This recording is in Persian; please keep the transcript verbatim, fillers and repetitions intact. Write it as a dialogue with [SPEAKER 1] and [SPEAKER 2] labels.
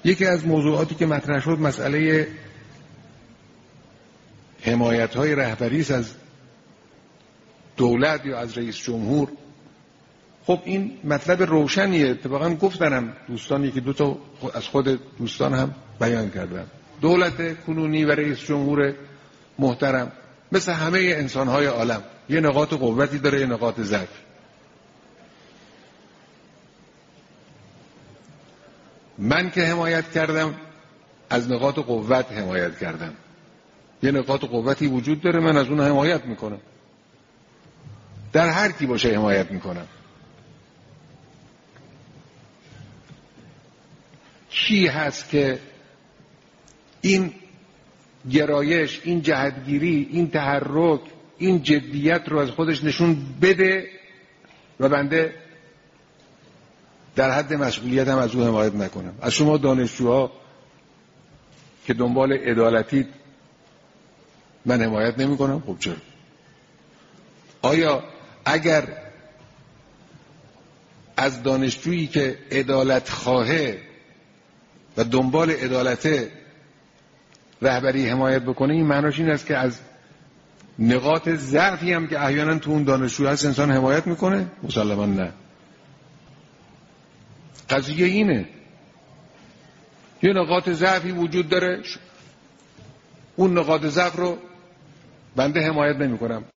[SPEAKER 1] یکی از موضوعاتی که مطرح شد مسئله حمایت‌های رهبری است از دولت یا از رئیس جمهور. خب این مطلب روشنیه، اتفاقا گفتنم دوستان، یکی دو تا از خود دوستان هم بیان کردن. دولت کنونی و رئیس جمهور محترم مثل همه انسان‌های عالم یه نقاط قوتی داره، یه نقاط ضعف. من که حمایت کردم از نقاط قوت حمایت کردم، یه نقاط قوتی وجود داره، من از اون حمایت میکنم، در هر کی باشه حمایت میکنم. کی هست که این گرایش، این جهتگیری، این تحرک، این جدیت رو از خودش نشون بده و بنده در حد مسئولیتم از او حمایت نکنم؟ از شما دانشجوها که دنبال عدالتید من حمایت نمی کنم. خب چرا؟ آیا اگر از دانشجویی که عدالت خواهه و دنبال عدالت رهبری حمایت بکنه، این معناش این است که از نقاط ضعفی هم که احیانا تو اون دانشجو هست انسان حمایت میکنه؟ مسلما نه. قضیه اینه، یه نقاط ضعفی وجود داره، اون نقاط ضعف رو بنده حمایت نمی کنم.